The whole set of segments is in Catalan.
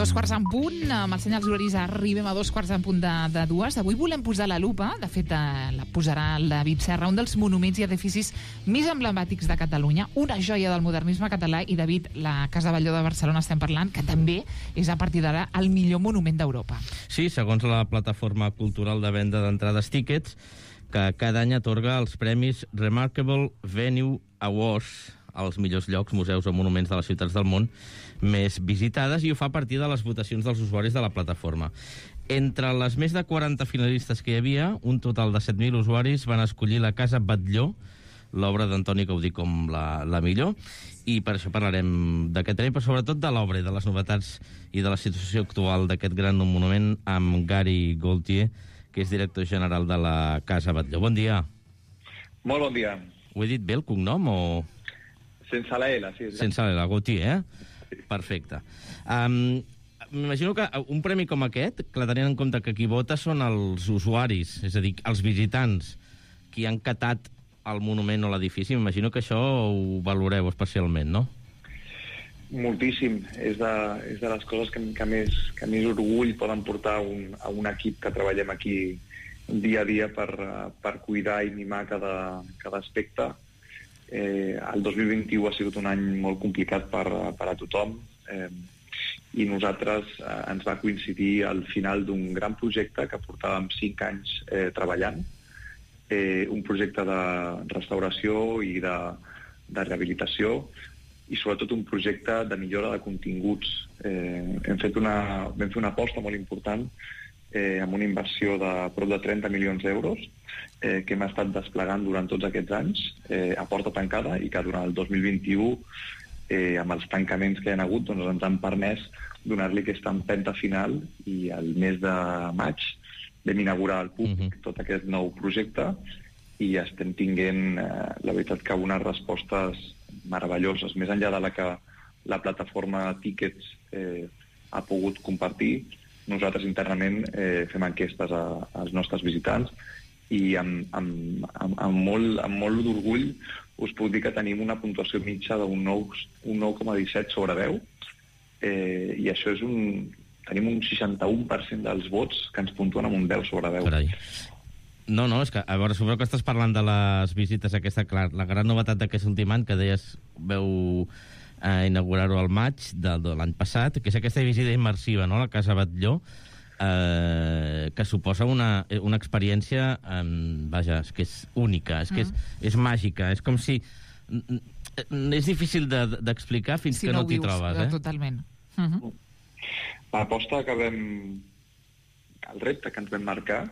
2:15 amb els senyals horaris arribem a 2:15 Avui volem posar la lupa, de fet la posarà el David Serra, un dels monuments i edificis més emblemàtics de Catalunya, una joia del modernisme català. I David, la Casa Batlló de Barcelona estem parlant, que també és a partir d'ara el millor monument d'Europa. Sí, segons la plataforma cultural de venda d'entrades Tickets, que cada any atorga els premis Remarkable Venue Awards als millors llocs, museus o monuments de les ciutats del món més visitades, i ho fa a partir de les votacions dels usuaris de la plataforma. Entre les més de 40 finalistes que hi havia, un total de 7.000 usuaris van escollir la Casa Batlló, l'obra d'Antoni Gaudí, com la millor, i per això parlarem d'aquest premi, però sobretot de l'obra i de les novetats i de la situació actual d'aquest gran monument amb Gary Gaultier, que és director general de la Casa Batlló. Bon dia. Molt bon dia. Ho he dit bé, el cognom, o...? Sense la L, sí. Sense la L, Gaultier, Sí. Perfecte. M'imagino que un premi com aquest, clar, tenint en compte que qui vota són els usuaris, és a dir, els visitants, qui han catat el monument o l'edifici, m'imagino que això ho valoreu especialment, no? Moltíssim. És de les coses que més orgull poden portar a un equip que treballem aquí dia a dia per cuidar i mimar cada aspecte. El 2021 ha sigut un any molt complicat per a tothom, i nosaltres ens va coincidir al final d'un gran projecte que portàvem 5 anys treballant, un projecte de restauració i de rehabilitació, i sobretot un projecte de millora de continguts. Vam fer una aposta molt important amb una inversió de prop de 30 milions d'euros que hem estat desplegant durant tots aquests anys a porta tancada, i que durant el 2021 amb els tancaments que hi ha hagut doncs ens han permès donar-li aquesta empenta final, i el mes de maig vam inaugurar al públic tot aquest nou projecte, i estem tinguent la veritat que unes respostes meravelloses, més enllà de la que la plataforma Tickets ha pogut compartir. Nosaltres internament fem enquestes als nostres visitants, i amb molt d'orgull us puc dir que tenim una puntuació mitja d'un 9,17 sobre 10, i això és tenim un 61% dels vots que ens puntuen amb un 10 sobre 10. Carai. No, és que, a veure, suposo que estàs parlant de les visites aquesta, clar, la gran novetat d'aquest últim any, que deies, veu inaugurar-ho al maig de l'any passat, que és aquesta visita immersiva, no?, a la Casa Batlló, que suposa una experiència, vaja, és que és única, és que és màgica, és com si... És difícil d'explicar fins que no t'hi trobes, Totalment. L'aposta que el repte que ens vam marcar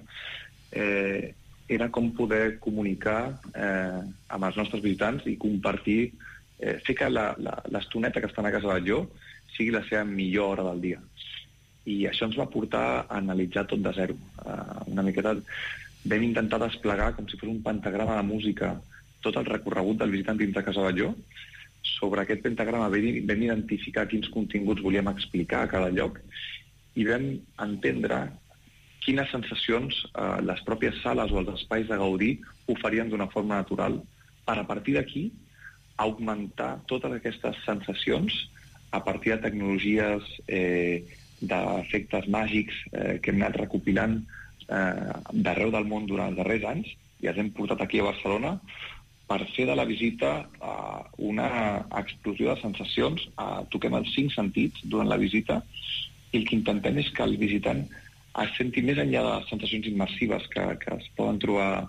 era com poder comunicar amb els nostres visitants i compartir, fer que l'estoneta que estan a Casa Batlló sigui la seva millor hora del dia. I això ens va portar a analitzar tot de zero. Una miqueta vam intentar desplegar, com si fos un pentagrama de música, tot el recorregut del visitant dins de Casa Batlló. Sobre aquest pentagrama vam identificar quins continguts volíem explicar a cada lloc, i vam entendre quines sensacions les pròpies sales o els espais de Gaudí oferien d'una forma natural, per a partir d'aquí augmentar totes aquestes sensacions a partir de tecnologies d'efectes màgics que hem anat recopilant d'arreu del món durant els darrers anys, i els hem portat aquí a Barcelona per fer de la visita una explosió de sensacions. Toquem els 5 sentits durant la visita, i el que intentem és que el visitant es senti, més enllà de les sensacions immersives que es poden trobar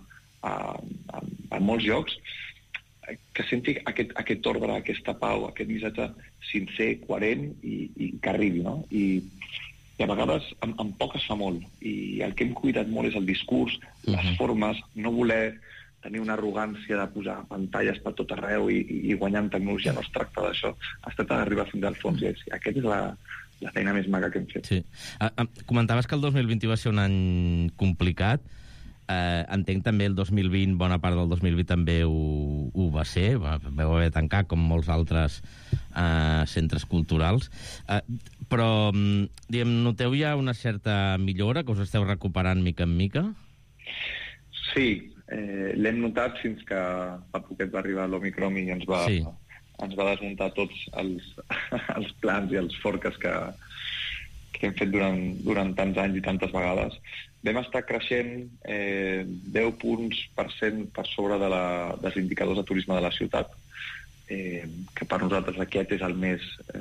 a molts llocs, que senti aquest ordre, aquesta pau, aquest missatge sincer, coherent i que arribi, no? I a vegades amb poc es fa molt, i el que hem cuidat molt és el discurs, les formes, no voler tenir una arrogància de posar pantalles per tot arreu i guanyar en tecnologia. No es tracta d'això, es tracta d'arribar fins al fons, i aquesta és la feina més maca que hem fet. Sí. Comentaves que el 2020 va ser un any complicat. Entenc també el 2020, bona part del 2020 també ho va ser, vau haver de tancar com molts altres centres culturals, però noteu ja una certa millora, que us esteu recuperant mica en mica? Sí, l'hem notat fins que fa poquet va arribar l'Omicron i ens va desmuntar tots els plans i els forecasts que hem fet durant tants anys i tantes vegades. Vam estar creixent 10 punts per cent per sobre dels indicadors de turisme de la ciutat, que per nosaltres aquest és el més...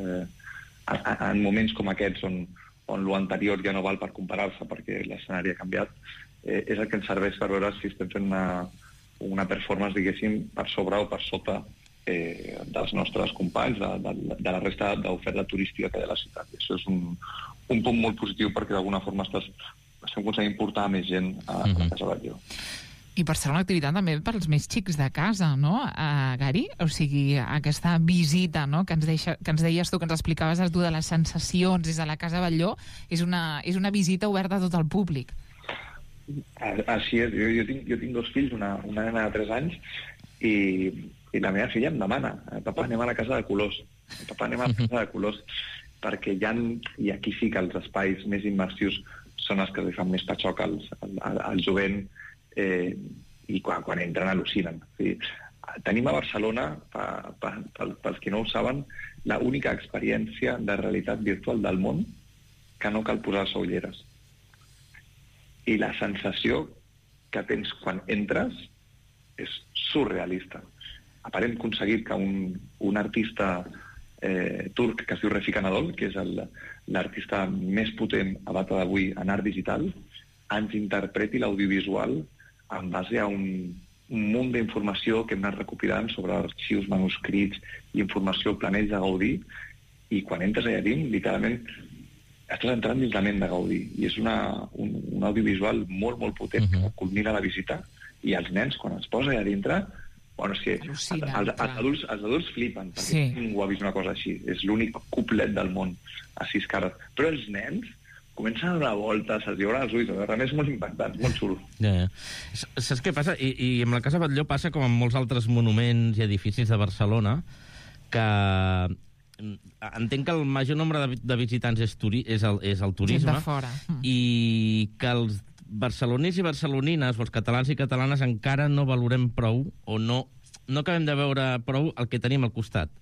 en moments com aquests, on l'anterior ja no val per comparar-se perquè l'escenari ha canviat, és el que ens serveix per veure si estem fent una performance, diguéssim, per sobre o per sota dels nostres companys, de la resta d'oferta turística que hi ha a la ciutat. I això és un punt molt positiu perquè d'alguna forma estem aconseguint portar més gent a la Casa Batlló. I per ser una activitat també pels més xics de casa, no, Gary? O sigui, aquesta visita, no?, que ens deies tu, que ens explicaves tu de les sensacions des de la Casa Batlló, és una visita oberta a tot el públic. Així és. Jo tinc 2 fills, una nena de 3 anys, i la meva filla em demana: papa, anem a la Casa de Colors. Papa, anem a la Casa de Colors. Perquè i aquí sí que els espais més immersius són els que li fan més patxoc al jovent, i quan entren al·lucinen. O sigui, tenim a Barcelona, pels que no ho saben, l'única experiència de realitat virtual del món que no cal posar-se ulleres. I la sensació que tens quan entres és surrealista. Hem aconseguit que un artista turc que es diu Refik Anadol, que és l'artista més potent a data d'avui en art digital, ens interpreti l'audiovisual en base a un munt d'informació que hem anat recopilant sobre arxius, manuscrits i informació, planells de Gaudí, i quan entres allà dins, literalment estàs entrant dins la ment de Gaudí, i és un audiovisual molt, molt potent que culmina la visita, i els nens, quan es posa allà dintre, bueno, és que els adults flipen, perquè ningú ha vist una cosa així. És l'únic cuplet del món a 6 cares. Però els nens comencen a donar voltes, se'ls obren els ulls, realment és molt impactant, molt xulo. Saps què passa? I amb la Casa Batlló passa com amb molts altres monuments i edificis de Barcelona, que entenc que el major nombre de visitants és el turisme, i que els barcelonins i barcelonines, o els catalans i catalanes, encara no valorem prou, o no acabem de veure prou el que tenim al costat.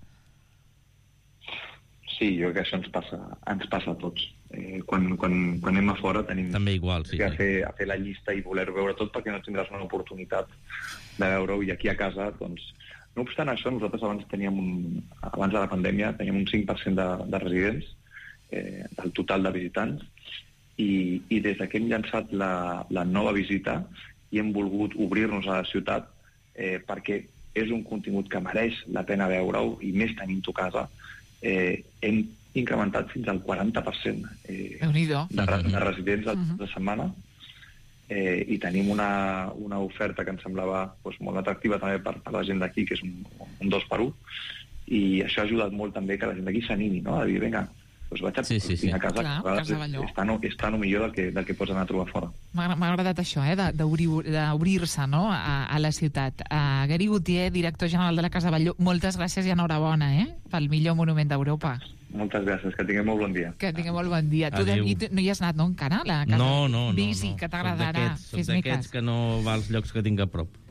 Sí, jo crec que això ens passa a tots. Quan anem a fora tenim també igual, sí, que fer la llista i voler veure tot, perquè no tindràs una oportunitat de veure-ho, i aquí a casa, doncs... No obstant això, nosaltres abans de la pandèmia teníem un 5% de residents del total de visitants, i des que hem llançat la nova visita i hem volgut obrir-nos a la ciutat, perquè és un contingut que mereix la pena veure-ho, i més tenint-ho a casa, hem incrementat fins al 40% de residents de setmana, i tenim una oferta que ens semblava molt atractiva també per la gent d'aquí, que és un 2x1, i això ha ajudat molt també que la gent d'aquí s'animi, no?, a dir, vinga, doncs vaig a casa, està no millor del que pots anar a trobar fora. M'ha agradat això, d'obrir-se, no?, a la ciutat. Gary Gautier, director general de la Casa Batlló, moltes gràcies i enhorabona, pel millor monument d'Europa. Moltes gràcies, que tingueu molt bon dia. Que tingueu molt bon dia. Tu no hi has anat, no, encara? No. Visi, que t'agradarà. Soc d'aquests que no va als llocs que tinc a prop.